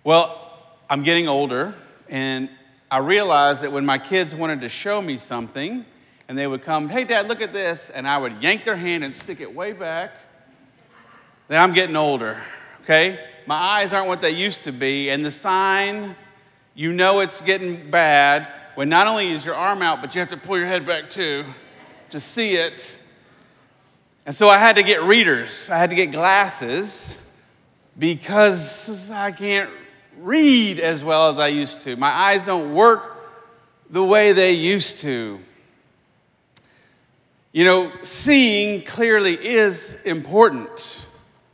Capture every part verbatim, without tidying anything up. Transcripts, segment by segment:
Well, I'm getting older, and I realized that when my kids wanted to show me something, and they would come, hey, Dad, look at this, and I would yank their hand and stick it way back, then I'm getting older, okay? My eyes aren't what they used to be, and the sign, you know it's getting bad when not only is your arm out, but you have to pull your head back too to see it. And so I had to get readers. I had to get glasses because I can't read as well as I used to. My eyes don't work the way they used to. You know, seeing clearly is important.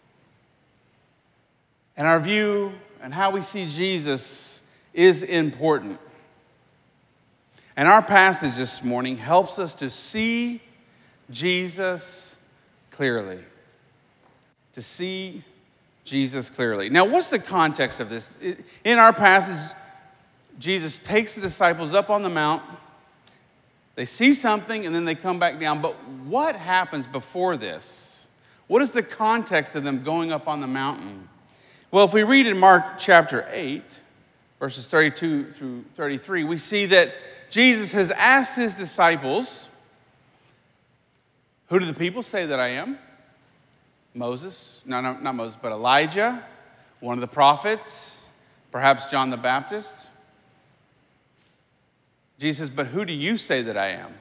And our view and how we see Jesus is important. And our passage this morning helps us to see Jesus clearly. To see Jesus clearly. Now, what's the context of this? In our passage, Jesus takes the disciples up on the mount. They see something, and then they come back down. But what happens before this? What is the context of them going up on the mountain? Well, if we read in Mark chapter eight, verses thirty-two through thirty-three, we see that Jesus has asked his disciples, who do the people say that I am? Moses, no, no, not Moses, but Elijah, one of the prophets, perhaps John the Baptist. Jesus says, but who do you say that I am?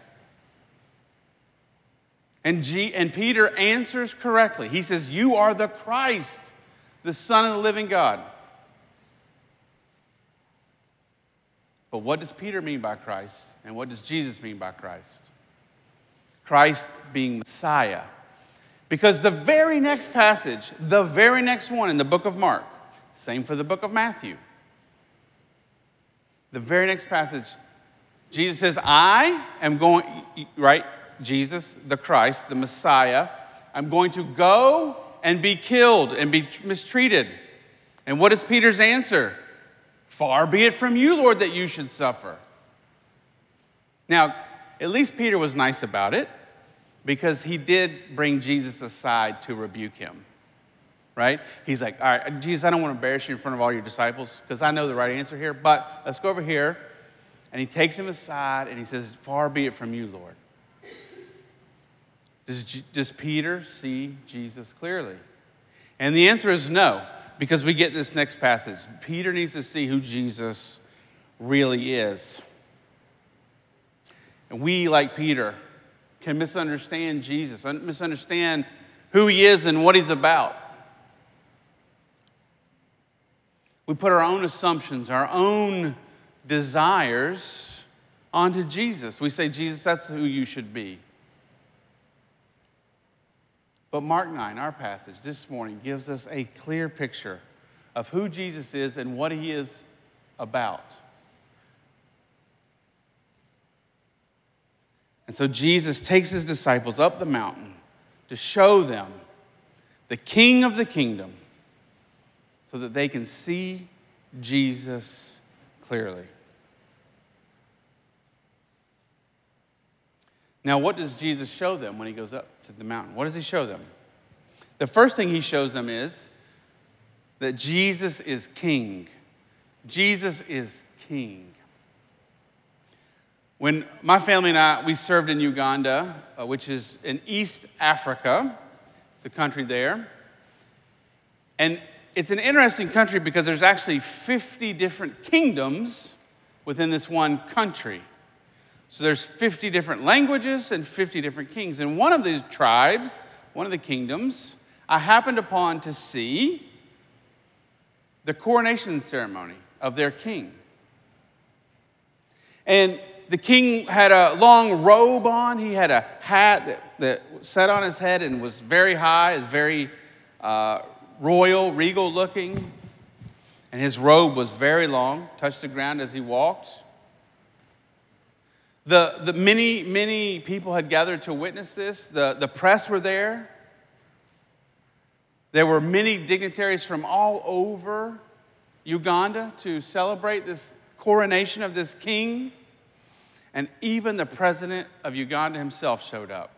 And, G, and Peter answers correctly. He says, you are the Christ, the Son of the living God. But what does Peter mean by Christ? And what does Jesus mean by Christ? Christ being Messiah. Because the very next passage, the very next one in the book of Mark, same for the book of Matthew. The very next passage, Jesus says, I am going, right? Jesus, the Christ, the Messiah, I'm going to go and be killed and be mistreated. And what is Peter's answer? Far be it from you, Lord, that you should suffer. Now, at least Peter was nice about it, because he did bring Jesus aside to rebuke him, right? He's like, all right, Jesus, I don't want to embarrass you in front of all your disciples because I know the right answer here, but let's go over here. And he takes him aside and he says, far be it from you, Lord. Does, does Peter see Jesus clearly? And the answer is no, because we get this next passage. Peter needs to see who Jesus really is. And we, like Peter, can misunderstand Jesus, misunderstand who he is and what he's about. We put our own assumptions, our own desires onto Jesus. We say, Jesus, that's who you should be. But Mark nine, our passage this morning, gives us a clear picture of who Jesus is and what he is about. And so Jesus takes his disciples up the mountain to show them the King of the kingdom so that they can see Jesus clearly. Now, what does Jesus show them when he goes up to the mountain? What does he show them? The first thing he shows them is that Jesus is king. Jesus is king. When my family and I, we served in Uganda, uh, which is in East Africa. It's a country there. And it's an interesting country because there's actually fifty different kingdoms within this one country. So there's fifty different languages and fifty different kings. And one of these tribes, one of the kingdoms, I happened upon to see the coronation ceremony of their king. And the king had a long robe on. He had a hat that, that sat on his head and was very high, is very uh, royal, regal looking. And his robe was very long, touched the ground as he walked. The, the many, many people had gathered to witness this. The, the press were there. There were many dignitaries from all over Uganda to celebrate this coronation of this king. And even the president of Uganda himself showed up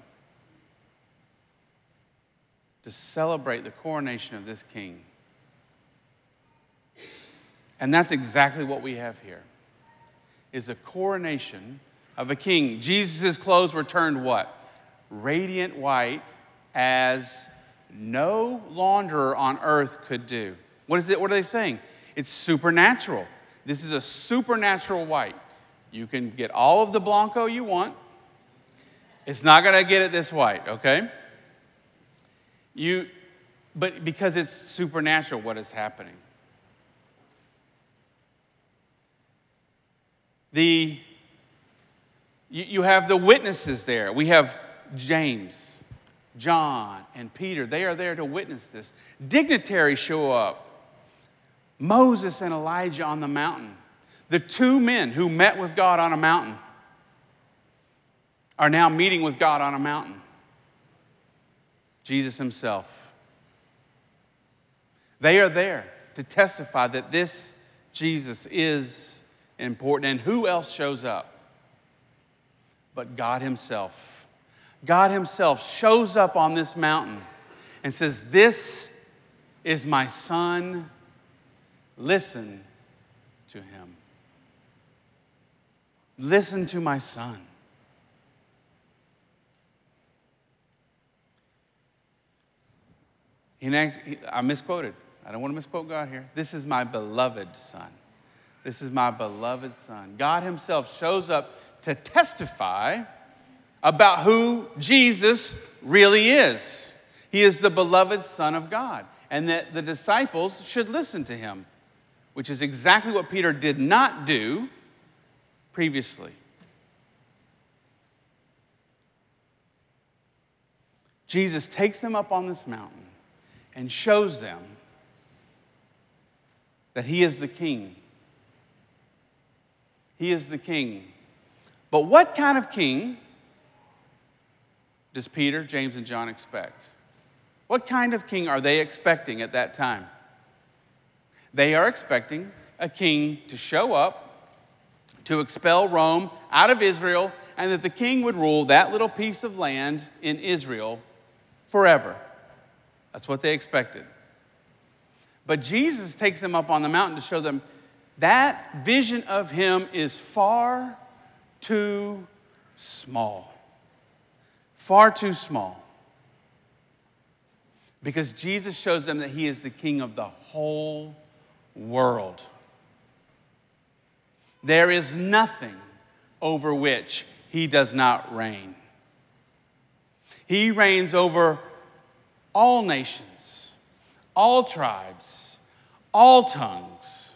to celebrate the coronation of this king. And that's exactly what we have here, is a coronation of a king. Jesus' clothes were turned what? Radiant white, as no launderer on earth could do. What is it? What are they saying? It's supernatural. This is a supernatural white. You can get all of the Blanco you want. It's not going to get it this white, okay? You, but because it's supernatural, what is happening? The, you, you have the witnesses there. We have James, John, and Peter. They are there to witness this. Dignitaries show up. Moses and Elijah on the mountain. The two men who met with God on a mountain are now meeting with God on a mountain. Jesus himself. They are there to testify that this Jesus is important. And who else shows up but God himself? God himself shows up on this mountain and says, "This is my son. Listen to him." Listen to my son. He, I misquoted. I don't want to misquote God here. This is my beloved son. This is my beloved son. God himself shows up to testify about who Jesus really is. He is the beloved Son of God, and that the disciples should listen to him, which is exactly what Peter did not do previously. Jesus takes them up on this mountain and shows them that he is the king. He is the king. But what kind of king does Peter, James, and John expect? What kind of king are they expecting at that time? They are expecting a king to show up, to expel Rome out of Israel, and that the king would rule that little piece of land in Israel forever. That's what they expected. But Jesus takes them up on the mountain to show them that vision of him is far too small. Far too small. Because Jesus shows them that he is the king of the whole world. There is nothing over which he does not reign. He reigns over all nations, all tribes, all tongues.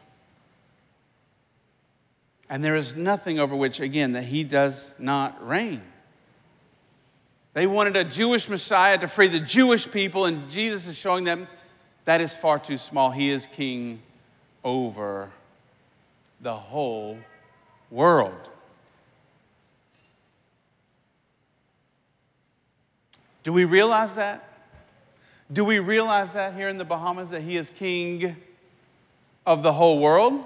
And there is nothing over which, again, that he does not reign. They wanted a Jewish Messiah to free the Jewish people, and Jesus is showing them that is far too small. He is king over the whole world. Do we realize that? Do we realize that here in the Bahamas, that he is king of the whole world?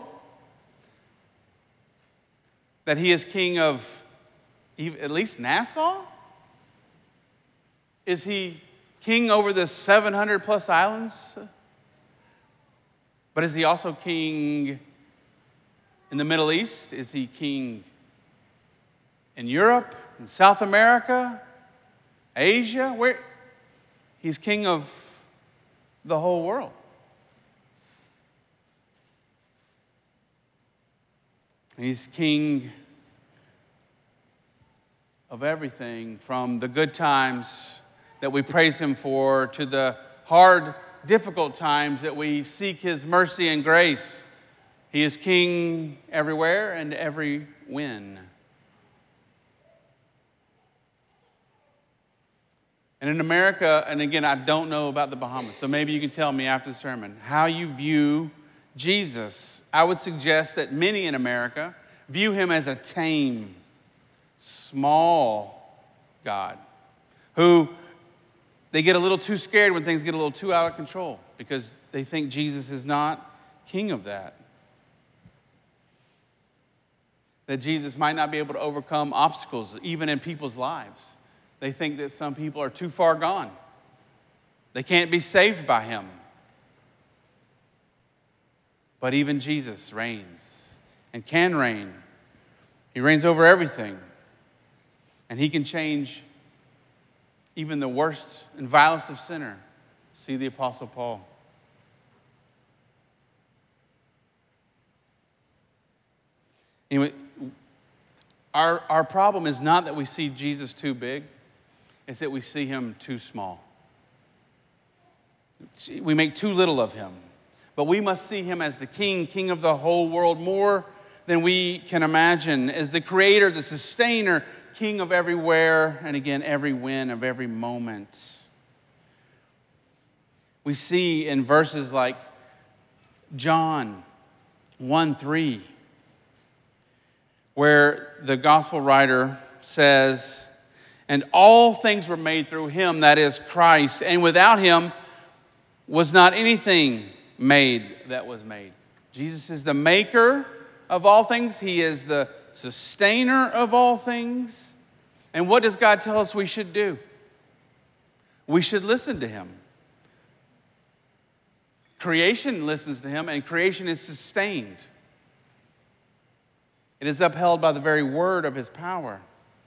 That he is king of at least Nassau? Is he king over the seven hundred plus islands? But is he also king in the Middle East? Is he king in Europe, in South America, Asia? Where? He's king of the whole world. He's king of everything, from the good times that we praise him for to the hard, difficult times that we seek his mercy and grace. He is king everywhere and every when. And in America, and again, I don't know about the Bahamas, so maybe you can tell me after the sermon how you view Jesus. I would suggest that many in America view him as a tame, small God who they get a little too scared when things get a little too out of control because they think Jesus is not king of that. That Jesus might not be able to overcome obstacles even in people's lives. They think that some people are too far gone. They can't be saved by him. But even Jesus reigns and can reign. He reigns over everything. And he can change even the worst and vilest of sinner. See the Apostle Paul. Anyway, our, our problem is not that we see Jesus too big. It's that we see him too small. We make too little of him. But we must see him as the king, king of the whole world, more than we can imagine, as the creator, the sustainer, king of everywhere, and again, every win of every moment. We see in verses like John one three, where the gospel writer says, and all things were made through him, that is Christ, and without him was not anything made that was made. Jesus is the maker of all things. He is the sustainer of all things. And what does God tell us we should do? We should listen to him. Creation listens to him, and creation is sustained. It is upheld by the very word of his power.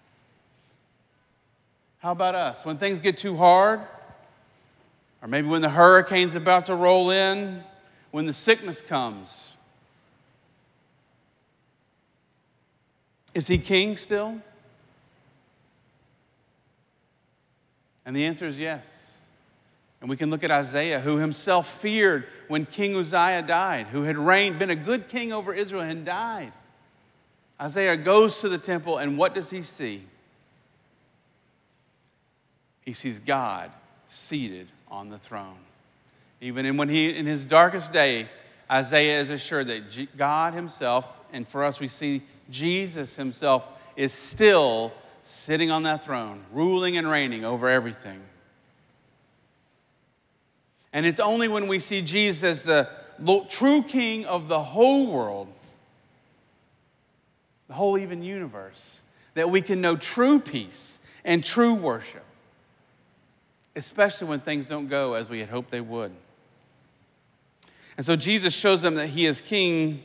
How about us? When things get too hard, or maybe when the hurricane's about to roll in, when the sickness comes, is he king still? And the answer is yes. And we can look at Isaiah, who himself feared when King Uzziah died, who had reigned, been a good king over Israel, and died. Isaiah goes to the temple, and what does he see? He sees God seated on the throne. Even in, when he, in his darkest day, Isaiah is assured that G- God himself, and for us we see Jesus himself, is still sitting on that throne, ruling and reigning over everything. And it's only when we see Jesus as the true king of the whole world, the whole even universe, that we can know true peace and true worship, especially when things don't go as we had hoped they would. And so Jesus shows them that he is king.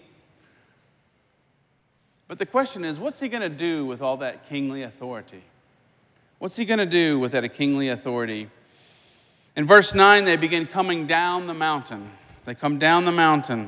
But the question is, what's he going to do with all that kingly authority? What's he going to do with that kingly authority? In verse nine, they begin coming down the mountain. They come down the mountain.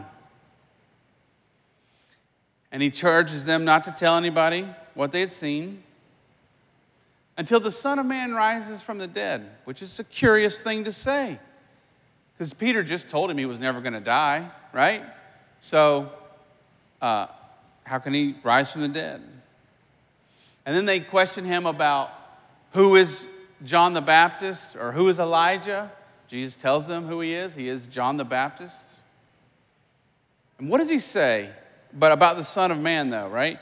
And he charges them not to tell anybody what they had seen until the Son of Man rises from the dead, which is a curious thing to say. Because Peter just told him he was never going to die, right? So, uh, how can he rise from the dead? And then they question him about who is John the Baptist or who is Elijah. Jesus tells them who he is. He is John the Baptist. And what does he say? But about the Son of Man, though, right?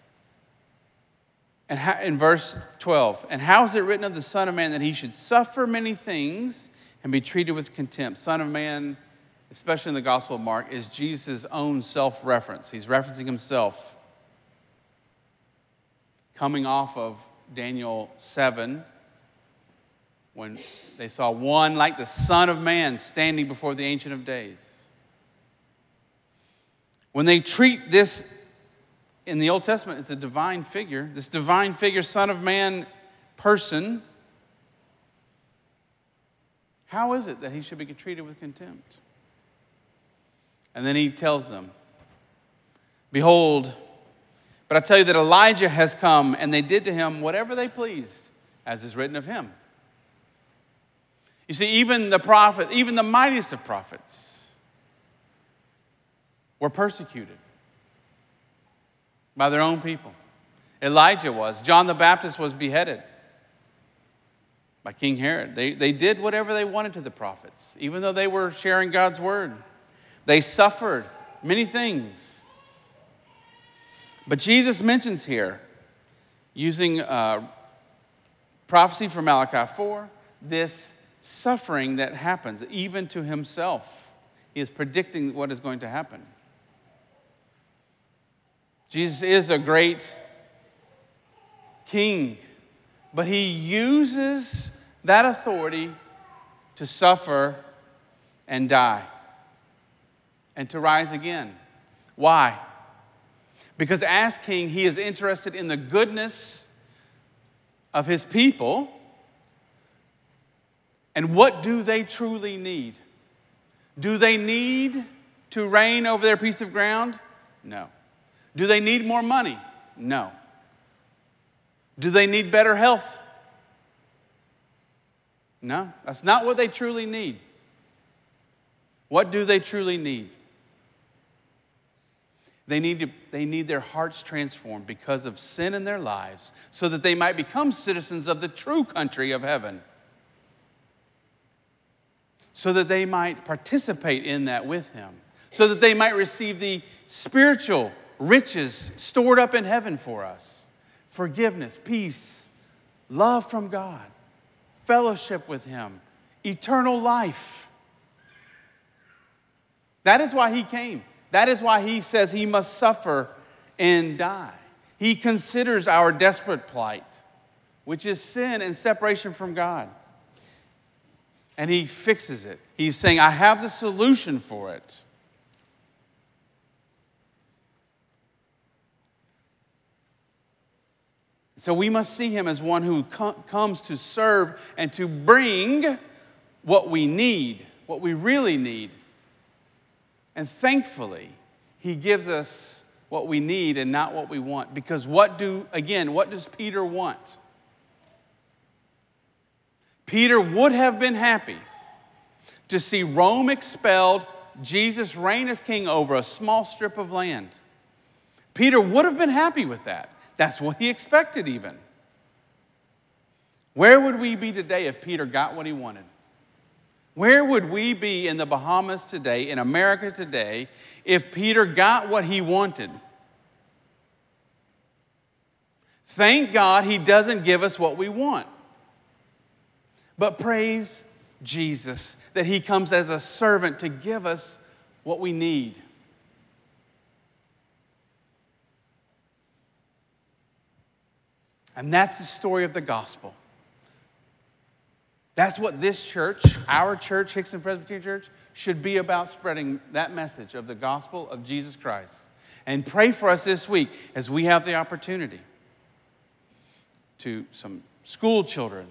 And how, in verse twelve, and how is it written of the Son of Man that he should suffer many things and be treated with contempt? Son of Man, especially in the Gospel of Mark, is Jesus' own self-reference. He's referencing himself. Coming off of Daniel seven, when they saw one like the Son of Man standing before the Ancient of Days. When they treat this in the Old Testament, it's a divine figure, this divine figure, Son of Man person, how is it that he should be treated with contempt? And then he tells them, behold, but I tell you that Elijah has come, and they did to him whatever they pleased, as is written of him. You see, even the prophet, even the mightiest of prophets, were persecuted by their own people. Elijah was. John the Baptist was beheaded by King Herod. They, they did whatever they wanted to the prophets, even though they were sharing God's word. They suffered many things. But Jesus mentions here, using uh, prophecy from Malachi four, this suffering that happens, even to himself. He is predicting what is going to happen. Jesus is a great king, but he uses that authority to suffer and die. and to rise again. Why? Because as king, he is interested in the goodness of his people. And what do they truly need? Do they need to reign over their piece of ground? No. Do they need more money? No. Do they need better health? No, that's not what they truly need. What do they truly need? They need, to, they need their hearts transformed because of sin in their lives so that they might become citizens of the true country of heaven. So that they might participate in that with him. So that they might receive the spiritual riches stored up in heaven for us. Forgiveness, peace, love from God, fellowship with him, eternal life. That is why he came. That is why he says he must suffer and die. He considers our desperate plight, which is sin and separation from God. And he fixes it. He's saying, I have the solution for it. So we must see him as one who com- comes to serve and to bring what we need, what we really need. And thankfully, he gives us what we need and not what we want. Because what do, again, what does Peter want? Peter would have been happy to see Rome expelled, Jesus reign as king over a small strip of land. Peter would have been happy with that. That's what he expected even. Where would we be today if Peter got what he wanted? Where would we be in the Bahamas today, in America today, if Peter got what he wanted? Thank God he doesn't give us what we want. But praise Jesus that he comes as a servant to give us what we need. And that's the story of the gospel. That's what this church, our church, Hickson Presbyterian Church, should be about, spreading that message of the gospel of Jesus Christ. And pray for us this week as we have the opportunity to some school children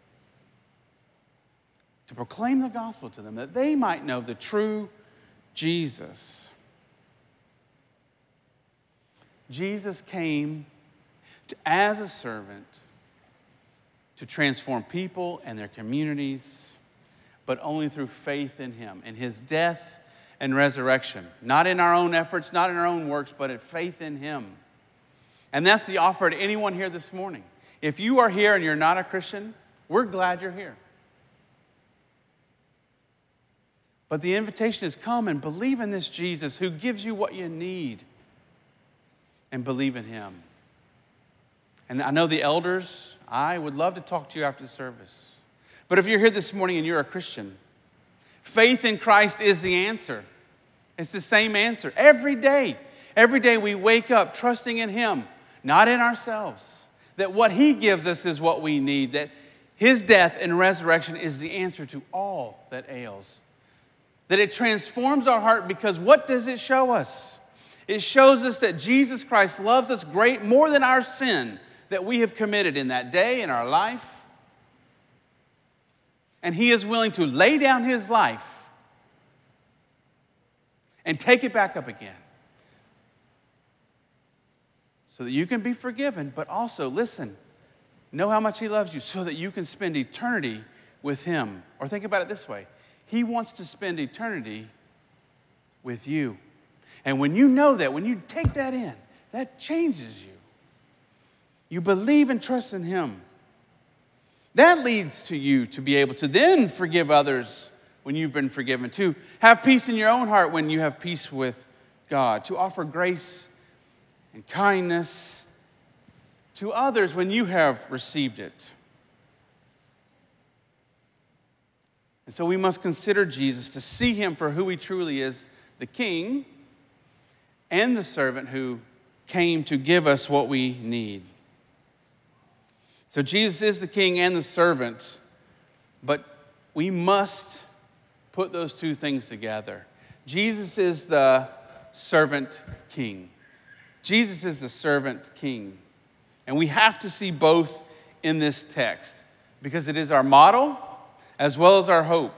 to proclaim the gospel to them, that they might know the true Jesus. Jesus came to, as a servant to transform people and their communities, but only through faith in him, in his death and resurrection. Not in our own efforts, not in our own works, but in faith in him. And that's the offer to anyone here this morning. If you are here and you're not a Christian, we're glad you're here. But the invitation is, come and believe in this Jesus who gives you what you need, and believe in him. And I know the elders, I would love to talk to you after the service. But if you're here this morning and you're a Christian, faith in Christ is the answer. It's the same answer every day. Every day we wake up trusting in him, not in ourselves. That what he gives us is what we need. That his death and resurrection is the answer to all that ails. That it transforms our heart, because what does it show us? It shows us that Jesus Christ loves us great more than our sin that we have committed in that day in our life. And he is willing to lay down his life and take it back up again so that you can be forgiven, but also, listen, know how much he loves you so that you can spend eternity with him. Or think about it this way. He wants to spend eternity with you. And when you know that, when you take that in, that changes you. You believe and trust in him. That leads to you to be able to then forgive others when you've been forgiven, to have peace in your own heart when you have peace with God, to offer grace and kindness to others when you have received it. And so we must consider Jesus, to see him for who he truly is, the King and the servant who came to give us what we need. So Jesus is the King and the servant, but we must put those two things together. Jesus is the servant king. Jesus is the servant king. And we have to see both in this text because it is our model as well as our hope.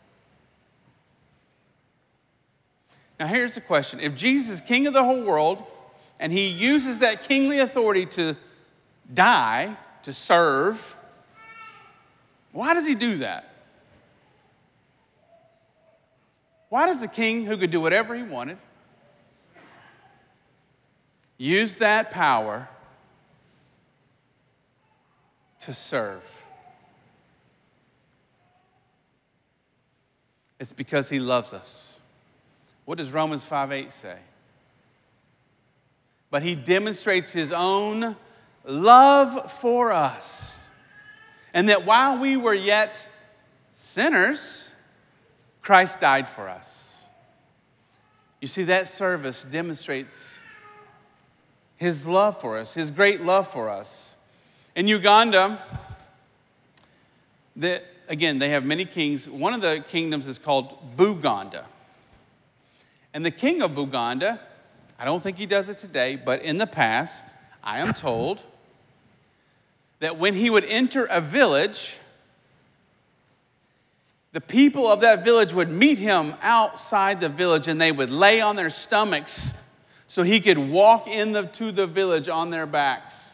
Now here's the question. If Jesus is king of the whole world and he uses that kingly authority to die, to serve, why does he do that? Why does the king who could do whatever he wanted use that power to serve? It's because he loves us. What does Romans five eight say? But he demonstrates his own love for us. And that while we were yet sinners, Christ died for us. You see, that service demonstrates his love for us, his great love for us. In Uganda, the, again, they have many kings. One of the kingdoms is called Buganda. And the king of Buganda, I don't think he does it today, but in the past, I am told that when he would enter a village, the people of that village would meet him outside the village and they would lay on their stomachs so he could walk into the village on their backs.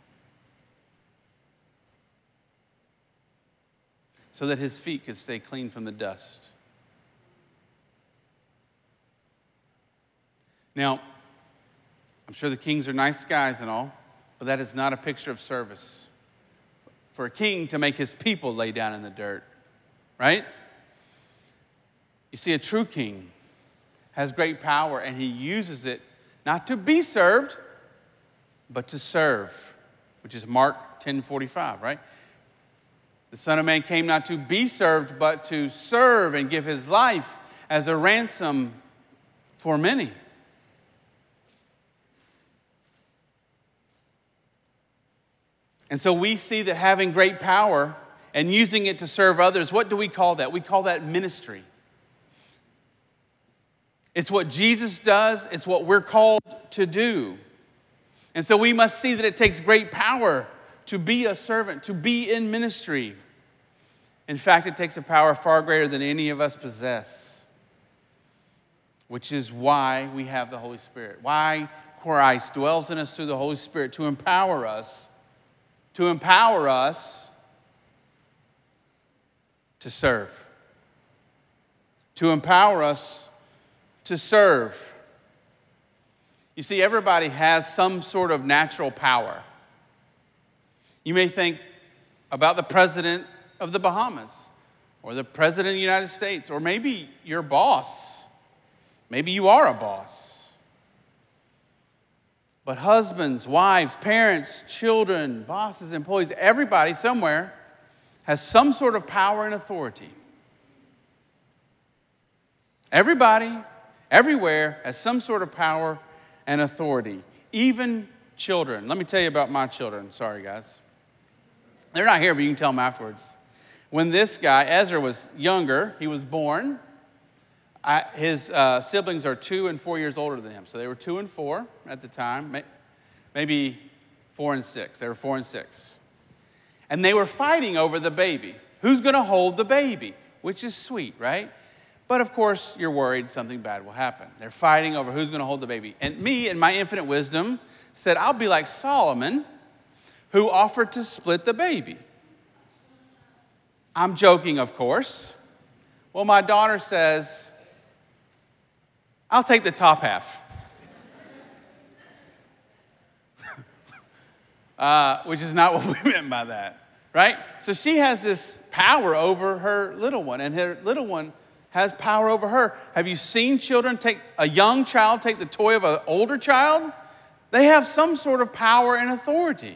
So that his feet could stay clean from the dust. Now, I'm sure the kings are nice guys and all, but that is not a picture of service. For a king to make his people lay down in the dirt, right? You see, a true king has great power and he uses it not to be served, but to serve, which is Mark ten forty-five, right? The Son of Man came not to be served, but to serve and give his life as a ransom for many. And so we see that having great power and using it to serve others, what do we call that? We call that ministry. It's what Jesus does. It's what we're called to do. And so we must see that it takes great power to be a servant, to be in ministry. In fact, it takes a power far greater than any of us possess, which is why we have the Holy Spirit, why Christ dwells in us through the Holy Spirit to empower us, to empower us to serve, to empower us to serve. You see, everybody has some sort of natural power. You may think about the president of the Bahamas, or the president of the United States, or maybe your boss. Maybe you are a boss. But husbands, wives, parents, children, bosses, employees, everybody somewhere has some sort of power and authority. Everybody, everywhere, has some sort of power and authority. Even children. Let me tell you about my children. Sorry, guys. They're not here, but you can tell them afterwards. When this guy, Ezra, was younger, he was born. I, his uh, siblings are two and four years older than him. So they were two and four at the time, maybe four and six. They were four and six. And they were fighting over the baby. Who's going to hold the baby? Which is sweet, right? But of course, you're worried something bad will happen. They're fighting over who's going to hold the baby. And me, in my infinite wisdom, said, I'll be like Solomon, who offered to split the baby. I'm joking, of course. Well, my daughter says, I'll take the top half. uh, which is not what we meant by that, right? So she has this power over her little one, and her little one has power over her. Have you seen children take, a young child take the toy of an older child? They have some sort of power and authority.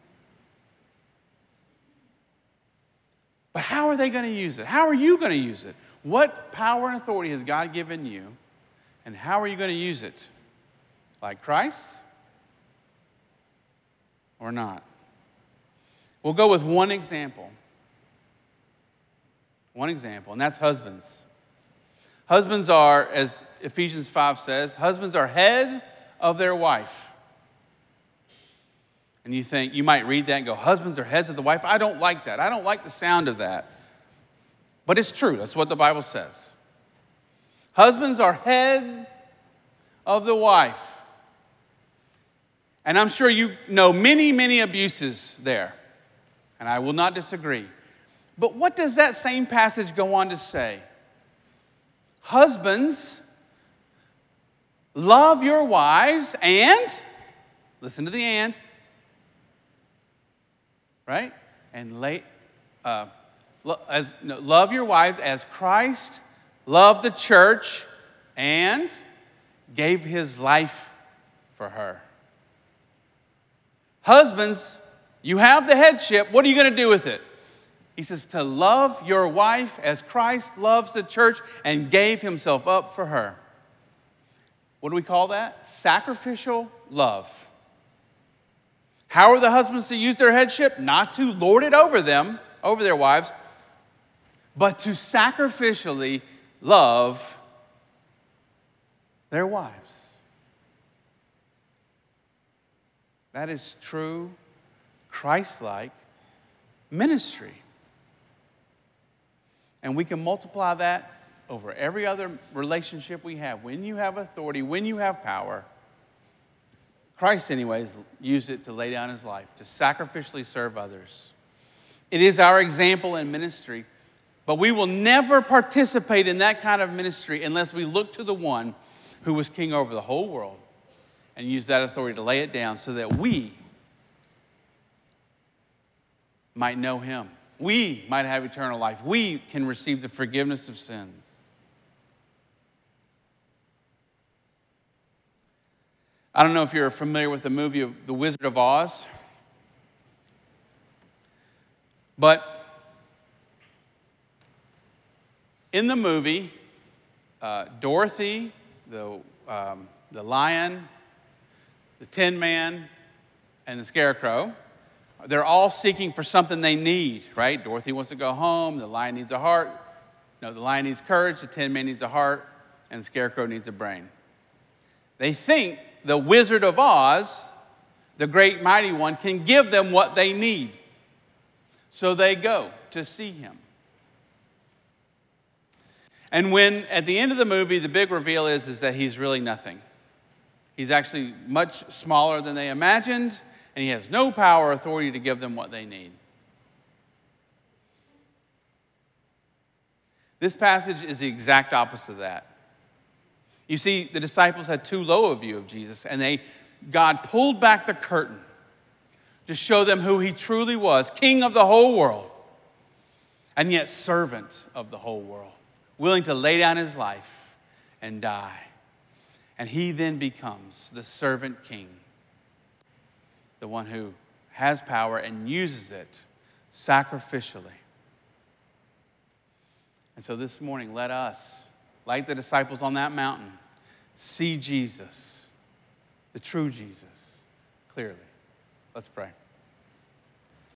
But how are they going to use it? How are you going to use it? What power and authority has God given you? And how are you going to use it? Like Christ or not? We'll go with one example. One example, and that's husbands. Husbands are, as Ephesians five says, husbands are head of their wife. And you think, you might read that and go, husbands are heads of the wife? I don't like that. I don't like the sound of that. But it's true. That's what the Bible says. Husbands are head of the wife. And I'm sure you know many, many abuses there. And I will not disagree. But what does that same passage go on to say? Husbands, love your wives and, listen to the and, right? And lay, uh, lo- as, no, love your wives as Christ loved the church and gave his life for her. Husbands, you have the headship. What are you going to do with it? He says to love your wife as Christ loves the church and gave himself up for her. What do we call that? Sacrificial love. How are the husbands to use their headship? Not to lord it over them, over their wives, but to sacrificially love their wives. That is true, Christ-like ministry. And we can multiply that over every other relationship we have. When you have authority, when you have power, Christ, anyways, used it to lay down his life, to sacrificially serve others. It is our example in ministry, but we will never participate in that kind of ministry unless we look to the one who was king over the whole world and use that authority to lay it down so that we might know him. We might have eternal life. We can receive the forgiveness of sins. I don't know if you're familiar with the movie of The Wizard of Oz, but in the movie, uh, Dorothy, the, um, the lion, the Tin Man, and the Scarecrow, they're all seeking for something they need, right? Dorothy wants to go home. The lion needs a heart. No, the lion needs courage. The Tin Man needs a heart. And the Scarecrow needs a brain. They think the Wizard of Oz, the great mighty one, can give them what they need. So they go to see him. And when, at the end of the movie, the big reveal is, is that he's really nothing. He's actually much smaller than they imagined, and he has no power or authority to give them what they need. This passage is the exact opposite of that. You see, the disciples had too low a view of Jesus, and they, God pulled back the curtain to show them who he truly was, king of the whole world, and yet servant of the whole world, willing to lay down his life and die. And he then becomes the servant king, the one who has power and uses it sacrificially. And so this morning, let us, like the disciples on that mountain, see Jesus, the true Jesus, clearly. Let's pray.